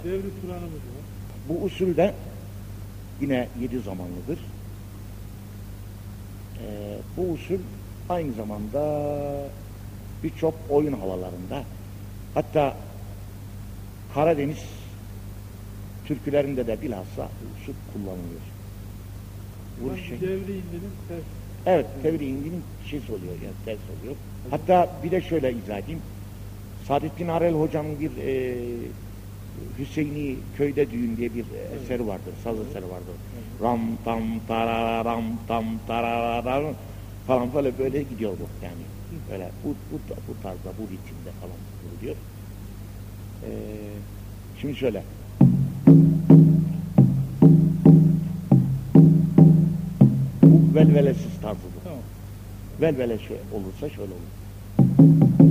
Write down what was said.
Devri Turan'ımız var. Bu usulde yine 7 zamanlıdır. Bu usul aynı zamanda birçok oyun havalarında, hatta Karadeniz türkülerinde de bilhassa bu usul kullanılıyor. Devri indinin ters. Evet, devri indinin şeysi oluyor, yani ters oluyor. Hatta bir de şöyle izah edeyim. Saadettin Arel Hoca'nın bir Hüseyini Köyde Düğün diye bir eseri vardır, saz eseri vardır. Ram tam tararam tam tararam falan böyle gidiyor bu yani. Böyle bu tarzda, bu ritimde falan kuruluyor. Şimdi şöyle. Bu velvelesiz tarzıdır. Tamam. Velvele şöyle olursa şöyle olur.